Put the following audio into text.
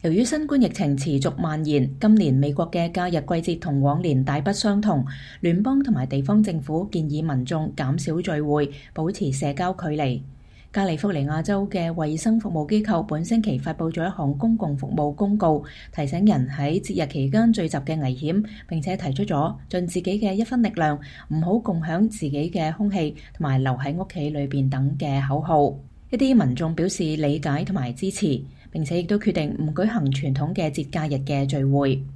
由於新冠疫情持續蔓延，今年美國嘅假日季節同往年大不相同。聯邦同埋地方政府建議民眾減少聚會，保持社交距離。加利福尼亞州嘅衛生服務機構本星期發布咗一項公共服務公告，提醒人喺節日期間聚集嘅危險，並且提出咗盡自己嘅一分力量，唔好共享自己嘅空氣同埋留喺屋企裏邊等嘅口號。一啲民眾表示理解同埋支持，並且亦都決定唔舉行傳統嘅節假日嘅聚會。